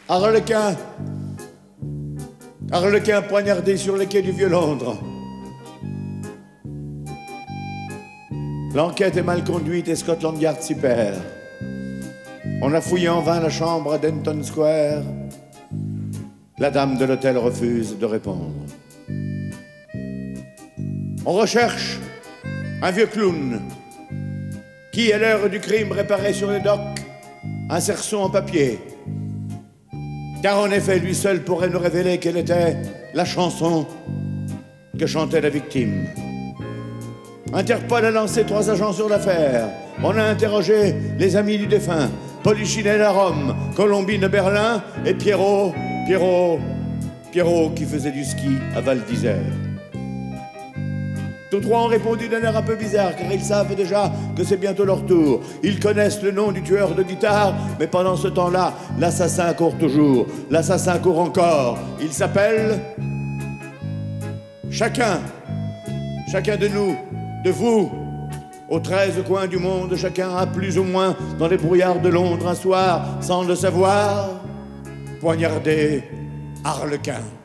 Arlequin. Arlequin poignardé sur les quais du Vieux-Londres. L'enquête est mal conduite et Scotland Yard s'y perd. On a fouillé en vain la chambre à Denton Square. La dame de l'hôtel refuse de répondre. On recherche un vieux clown qui, à l'heure du crime, réparait sur les docks un cerceau en papier. Car en effet, lui seul pourrait nous révéler quelle était la chanson que chantait la victime. Interpol a lancé 3 agents sur l'affaire. On a interrogé les amis du défunt, Polichinelle à Rome, Colombine à Berlin et Pierrot qui faisait du ski à Val d'Isère. Tous 3 ont répondu d'un air un peu bizarre, car ils savent déjà que c'est bientôt leur tour. Ils connaissent le nom du tueur de guitare, mais pendant ce temps-là, l'assassin court toujours. L'assassin court encore. Il s'appelle... Chacun de nous, de vous, aux 13 coins du monde, chacun a plus ou moins, dans les brouillards de Londres, un soir, sans le savoir, poignardé Arlequin.